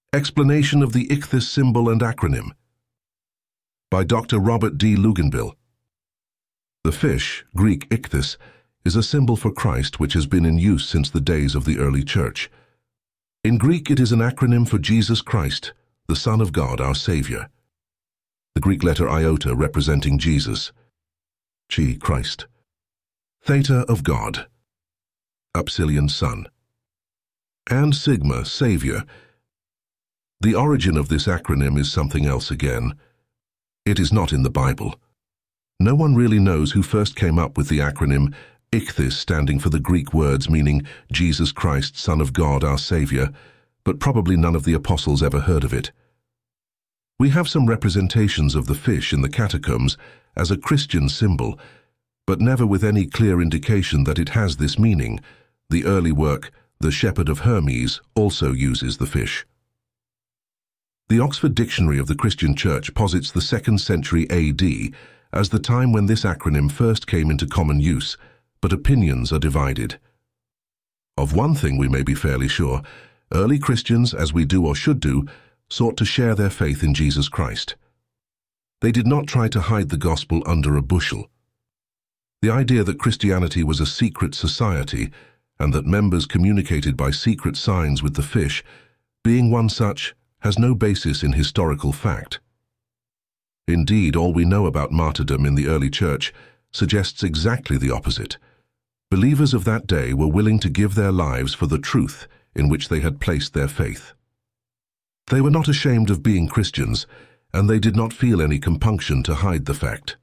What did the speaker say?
Explanation of the ichthys symbol and acronym by Dr. Robert D. Luganbill. The fish, Greek ichthys, is a symbol for Christ which has been in use since the days of the early church. In Greek, it is an acronym for Jesus Christ, the Son of God, our Savior. The Greek letter iota representing Jesus, Chi, Christ. Theta of God, Upsilon, Son. And sigma, Savior. The origin of this acronym is something else again. It is not in the Bible. No one really knows who first came up with the acronym ichthys, standing for the Greek words meaning Jesus Christ, Son of God, our Savior, but probably none of the apostles ever heard of it. We have some representations of the fish in the catacombs as a Christian symbol, but never with any clear indication that it has this meaning. The early work, The Shepherd of Hermes, also uses the fish. The Oxford Dictionary of the Christian Church posits the 2nd century AD as the time when this acronym first came into common use, but opinions are divided. Of one thing we may be fairly sure: early Christians, as we do or should do, sought to share their faith in Jesus Christ. They did not try to hide the gospel under a bushel. The idea that Christianity was a secret society and that members communicated by secret signs with the fish, being one such, has no basis in historical fact. Indeed, all we know about martyrdom in the early church suggests exactly the opposite. Believers of that day were willing to give their lives for the truth in which they had placed their faith. They were not ashamed of being Christians, and they did not feel any compunction to hide the fact.